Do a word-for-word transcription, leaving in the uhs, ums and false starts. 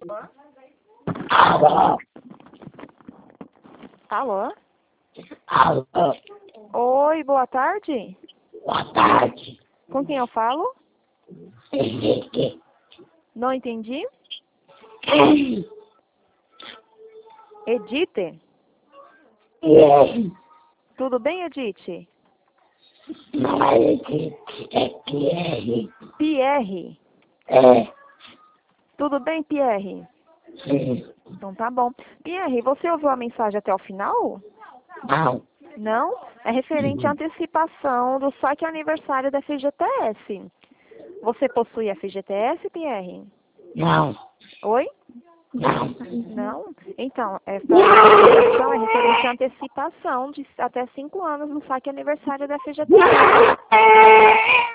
Alô? Alô? Alô? Oi, boa tarde. Boa tarde. Com quem eu falo? Henrique. Não entendi. Quem? Edith? Quem? Tudo bem, Edith? Não é Edith, é Pierre. Pierre? É, Tudo bem, Pierre? sim. Então tá bom. Pierre, você ouviu a mensagem até o final? Não. Não? É referente à antecipação do saque aniversário da F G T S. Você possui F G T S, Pierre? Não. Oi? Não. Não? Então, essa informação é referente à antecipação de até cinco anos no saque aniversário da F G T S.